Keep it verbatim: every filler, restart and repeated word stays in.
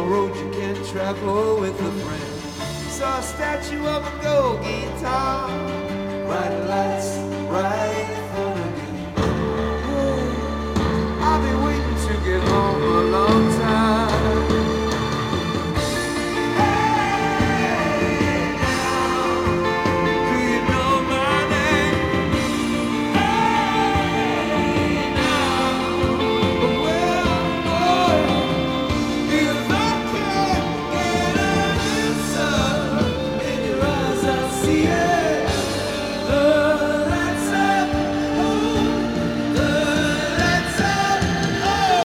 road you can travel with a friend. Saw a statue of a gold guitar, bright lights, bright